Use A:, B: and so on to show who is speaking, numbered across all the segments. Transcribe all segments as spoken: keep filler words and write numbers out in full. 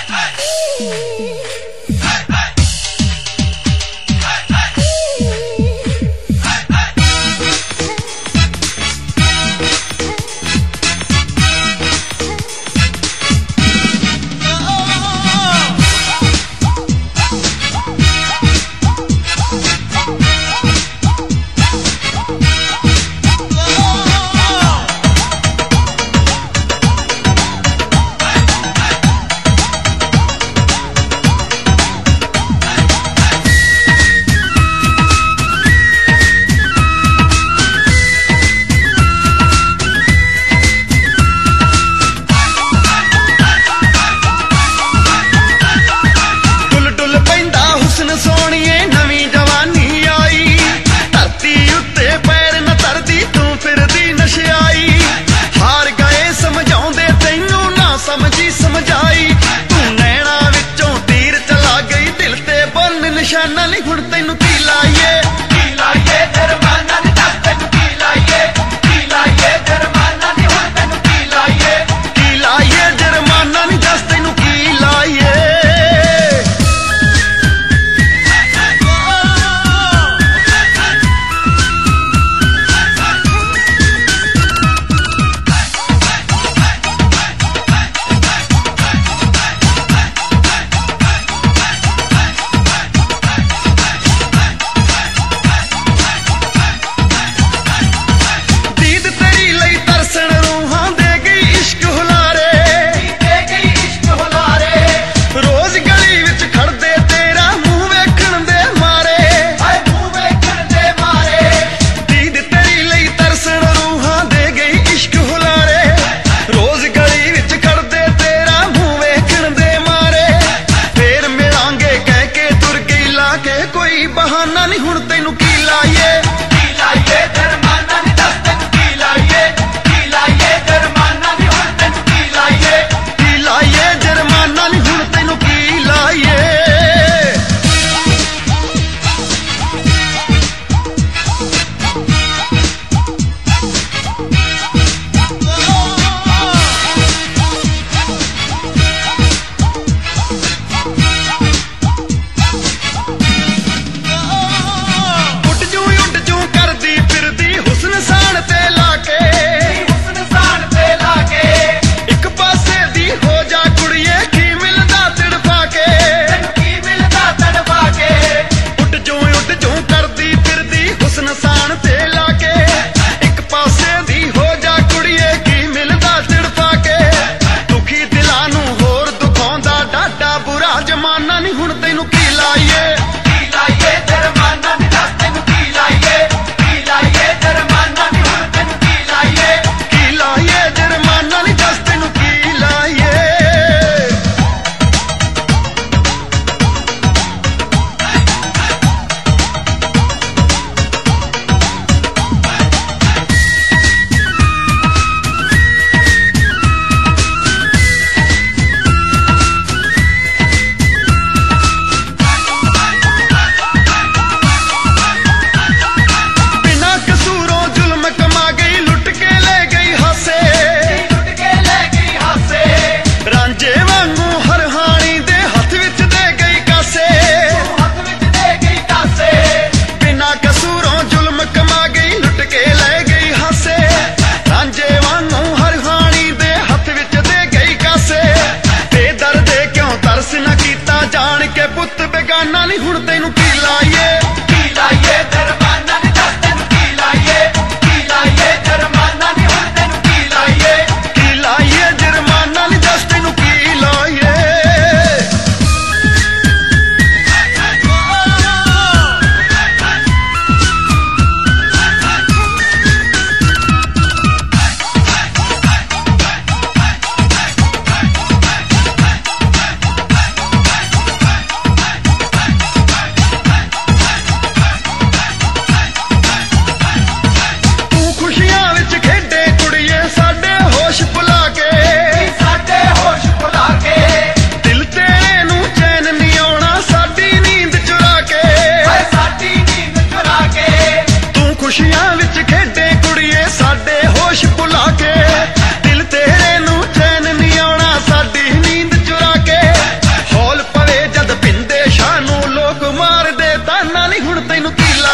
A: निशाना नहीं हुण तैनू की लाइए की लाइए जुर्माना नहीं दस तैनू की लाइए की लाइए जुर्माना नहीं हुण तैनू की लाइए की लाइए जुर्माना नहीं दस तैनू की लाइए बहाना नहीं हुण तैनू की लाइए की लाइए जुर्माना नहीं दस तैनू की लाइए की लाइए जुर्माना नहीं हुण तैनू की लाइए की लाइए जुर्माना नहीं हुण तैनू की लाइए जमाना नहीं हुण तैनू की लाइए की लाइए जुर्माना नहीं दस तैनू की लाइए की लाइए जुर्माना नहीं हुण तैनू की लाइए की लाइए जुर्माना नहीं दस तैनू की लाइए जान के पुत बेगाना नहीं हुण तैनू की लाइए की लाइए जुर्माना नहीं दस तैनू की लाइए की लाइए जुर्माना नहीं हुण तैनू की लाइए की लाइए जुर्माना नहीं दस तैनू की लाइए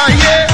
A: ਲਾਈਏ